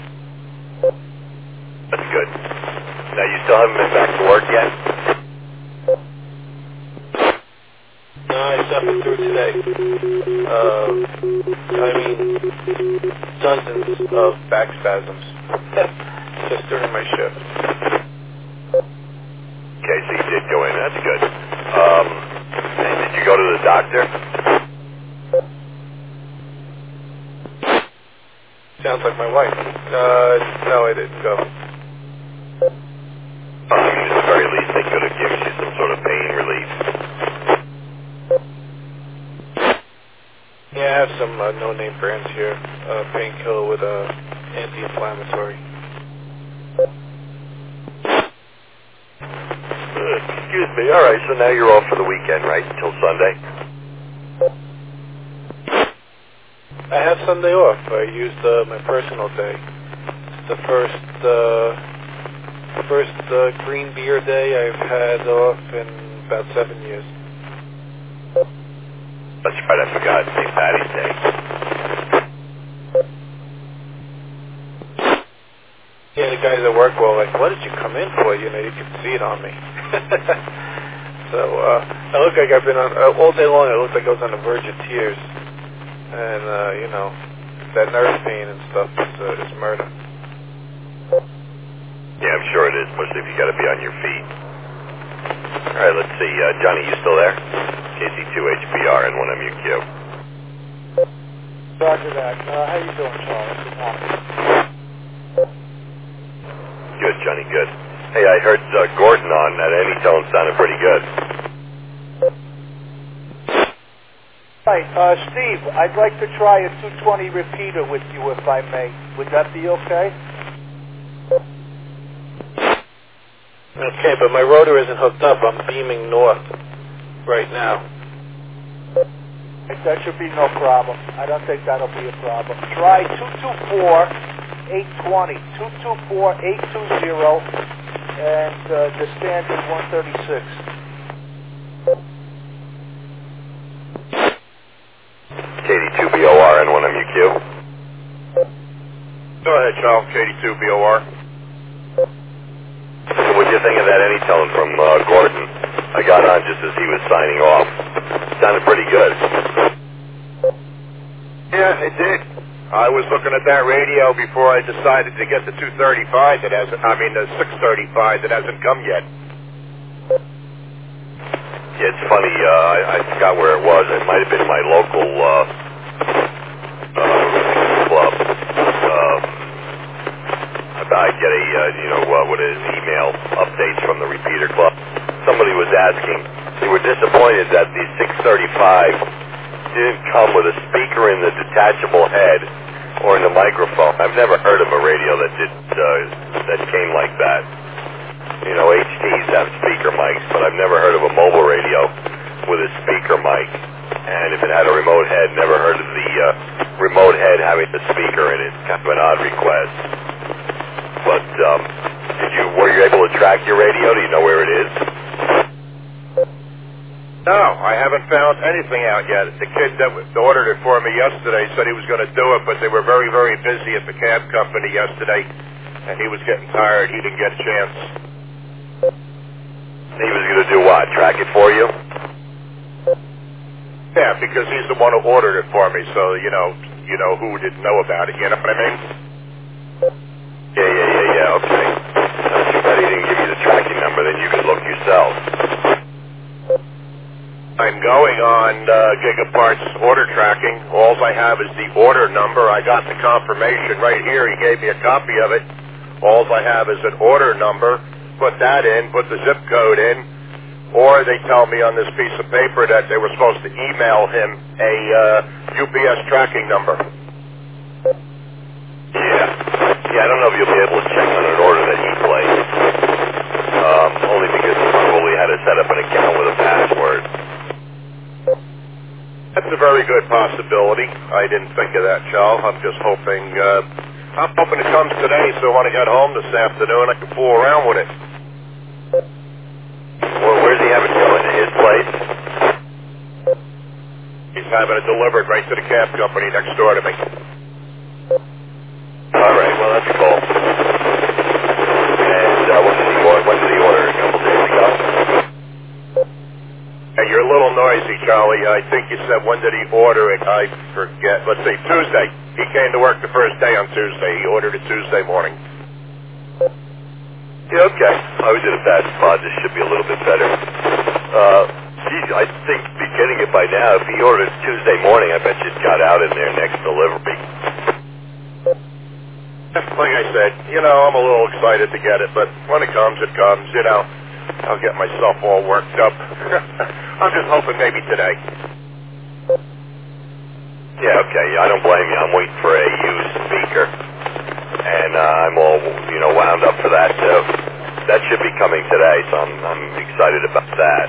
That's good. Now, you still haven't been back to work yet? No, I suffered through today. Uh, I mean, dozens of back spasms just during my shift. Okay, so you did go in. That's good. Um, and did you go to the doctor? Sounds like my wife. Uh, no, I didn't go. Uh, I mean, at the very least, they could have given you some sort of pain relief. Yeah, I have some uh, no-name brands here. Uh, painkiller with a anti-inflammatory. Uh, excuse me. All right, so now you're off for the weekend, right? Until Sunday? I have Sunday off. I used uh, my personal day. It's the first, uh, first uh, green beer day I've had off in about seven years. That's right, I forgot. Saint Patty's Day. Yeah, the guys at work were like, what did you come in for? You know, you could see it on me. So, uh, I look like I've been on, uh, all day long, it looked like I was on the verge of tears. And, uh, you know, that nerve pain and stuff is, uh, is murder. Yeah, I'm sure it is, especially if you got to be on your feet. All right, let's see. Uh, Johnny, you still there? K C two H B R and one M U Q. Roger that. Uh, how you doing, Charlie? Good morning. Good, Johnny, good. Hey, I heard uh, Gordon on that Anytone sounded pretty good. Right, uh, Steve, I'd like to try a two twenty repeater with you, if I may. Would that be okay? Okay, but my rotor isn't hooked up. I'm beaming north right now. That should be no problem. I don't think that'll be a problem. Try two two four eight twenty. two two four eight two zero, and uh, the standard one thirty-six. K D two B O R and one M U Q. Go ahead, Charles. K D two B O R. So what'd you think of that Anytone from uh, Gordon? I got on just as he was signing off. Sounded pretty good. Yeah, it did. I was looking at that radio before I decided to get the two thirty-five that hasn't, I mean the six thirty-five that hasn't come yet. Yeah, it's funny, uh, I, I forgot where it was. It might have been my local uh, uh, club. Um, I get a, uh, you know, uh, what is email updates from the repeater club. Somebody was asking, they were disappointed that the six thirty-five didn't come with a speaker in the detachable head or in the microphone. I've never heard of a radio that did uh, that came like that. You know, H Ts have speaker mics, but I've never heard of a mobile radio with a speaker mic. And if it had a remote head, never heard of the uh, remote head having the speaker in it. Kind of an odd request. But um, did you were you able to track your radio? Do you know where it is? No, I haven't found anything out yet. The kid that ordered it for me yesterday said he was going to do it, but they were very, very busy at the cab company yesterday, and he was getting tired. He didn't get a chance. He was going to do what? Track it for you? Yeah, because he's the one who ordered it for me, so, you know, you know who didn't know about it, you know what I mean? Yeah, yeah, yeah, yeah, okay. That's too bad he didn't give you the tracking number, then you could look yourself. I'm going on uh, Gigaparts order tracking. All I have is the order number. I got the confirmation right here. He gave me a copy of it. All I have is an order number. Put that in, put the zip code in, or they tell me on this piece of paper that they were supposed to email him a uh, U P S tracking number. Yeah. Yeah, I don't know if you'll be able to check on an order that he placed. Um, only because he probably had to set up an account with a password. That's a very good possibility. I didn't think of that, Charles. I'm just hoping, uh, I'm hoping it comes today, so when I get home this afternoon, I can fool around with it. Well, where's he have it going? To his place? He's having it delivered right to the cab company next door to me. All right, well, that's cool. And uh, when did he order? When did he order? A couple days ago? Hey, you're a little noisy, Charlie. I think you said when did he order it? I forget. Let's see, Tuesday. He came to work the first day on Tuesday. He ordered it Tuesday morning. Yeah, okay. I was in a bad spot. This should be a little bit better. Uh, geez, I think be getting it by now. If he ordered it Tuesday morning, I bet you it got out in there next delivery. Like I said, you know, I'm a little excited to get it, but when it comes, it comes, you know. I'll get myself all worked up. I'm just hoping maybe today. Yeah, okay. I don't blame you. I'm waiting for a used speaker. And uh, I'm all, you know, wound up for that, too. That should be coming today, so I'm, I'm excited about that.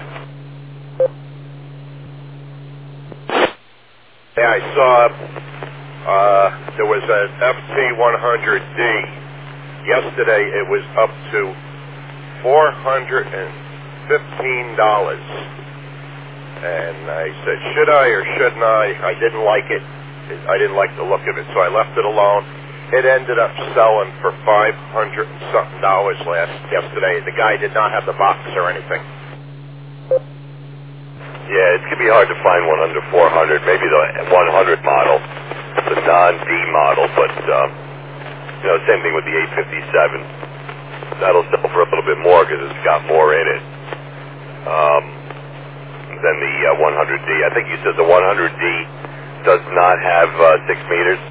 Yeah, I saw uh, there was an F T one hundred D. Yesterday it was up to four hundred fifteen dollars. And I said, should I or shouldn't I? I didn't like it. I didn't like the look of it, so I left it alone. It ended up selling for five hundred and something dollars last yesterday. The guy did not have the box or anything. Yeah, it's going to be hard to find one under four hundred. Maybe the one hundred model, the non-D model, but, um, you know, same thing with the eight fifty-seven. That'll sell for a little bit more because it's got more in it um, than the uh, one hundred D. I think you said the one hundred D does not have uh, six meters.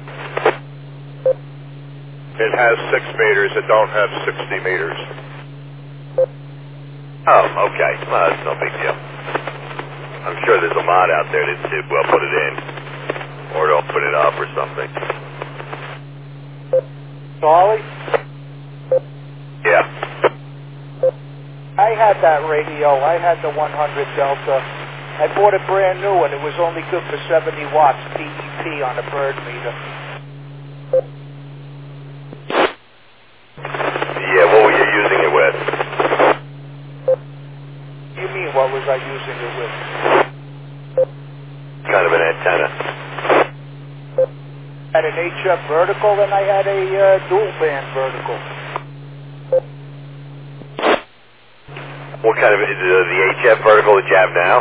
It has six meters. It don't have sixty meters. Oh, okay. Well, that's no big deal. I'm sure there's a mod out there that to uh, put it in or to open it up or something. Charlie? Yeah. I had that radio. I had the one hundred Delta. I bought it brand new, and it was only good for seventy watts P E P on a bird meter. Yeah, what were you using it with? What do you mean, what was I using it with? Kind of an antenna. I had an H F vertical, and I had a uh, dual band vertical. What kind of, is it the H F vertical that you have now?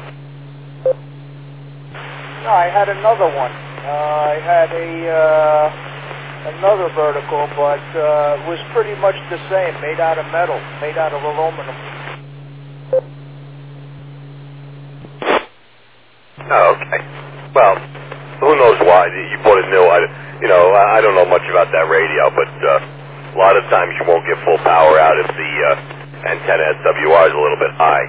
No, I had another one. Uh, I had a uh, another vertical, but uh, it was pretty much the same, made out of metal, made out of aluminum. Oh, okay. Well, who knows why you bought it new? I, you know, I don't know much about that radio, but uh, a lot of times you won't get full power out if the uh, antenna S W R is a little bit high.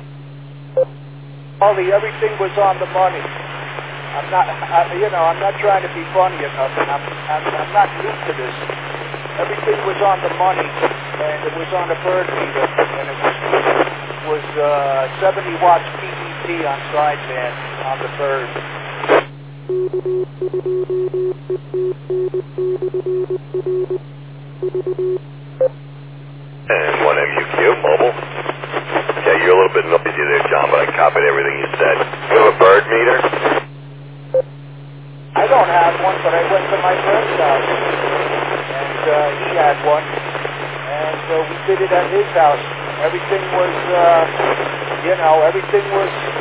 Ollie, everything was on the money. I'm not, I, you know, I'm not trying to be funny or nothing. I'm, I'm, I'm not new to this. Everything was on the money, and it was on a bird meter, and it was was uh, seventy watts P E P on sideband on the bird. And one M U Q, mobile. Okay, you're a little bit noisy there, John, but I copied everything you said. You have a bird meter? I don't have one, but I went to my friend's house, and uh, he had one, and uh, we did it at his house. Everything was, uh, you know, everything was